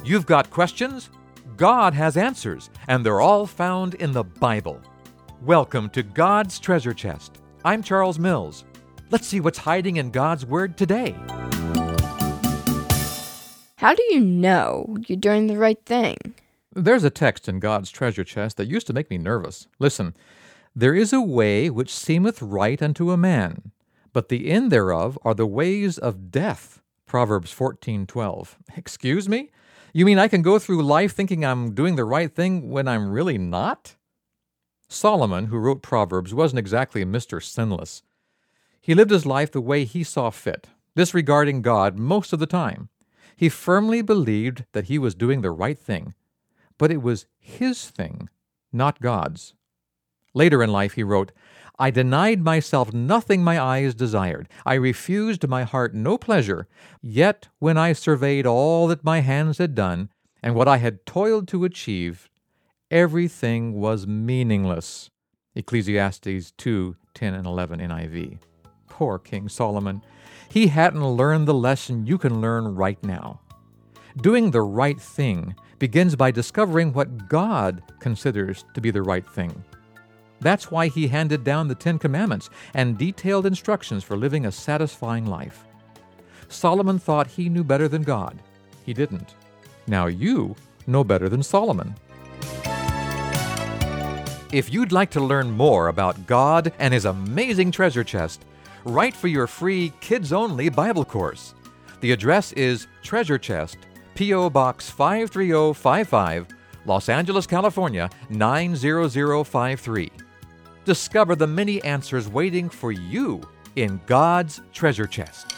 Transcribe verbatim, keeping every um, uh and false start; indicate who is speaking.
Speaker 1: You've got questions? God has answers, and they're all found in the Bible. Welcome to God's Treasure Chest. I'm Charles Mills. Let's see what's hiding in God's Word today.
Speaker 2: How do you know you're doing the right thing?
Speaker 1: There's a text in God's treasure chest that used to make me nervous. Listen, there is a way which seemeth right unto a man, but the end thereof are the ways of death. Proverbs fourteen twelve. Excuse me? You mean I can go through life thinking I'm doing the right thing when I'm really not? Solomon, who wrote Proverbs, wasn't exactly Mister Sinless. He lived his life the way he saw fit, disregarding God most of the time. He firmly believed that he was doing the right thing, but it was his thing, not God's. Later in life he wrote, I denied myself nothing my eyes desired. I refused my heart no pleasure. Yet when I surveyed all that my hands had done, and what I had toiled to achieve, everything was meaningless. Ecclesiastes two ten and eleven N I V. Poor King Solomon. He hadn't learned the lesson you can learn right now. Doing the right thing begins by discovering what God considers to be the right thing. That's why he handed down the Ten Commandments and detailed instructions for living a satisfying life. Solomon thought he knew better than God. He didn't. Now you know better than Solomon. If you'd like to learn more about God and His amazing treasure chest, write for your free kids-only Bible course. The address is Treasure Chest, P O. Box five three zero five five, Los Angeles, California, nine zero zero five three. Discover the many answers waiting for you in God's treasure chest.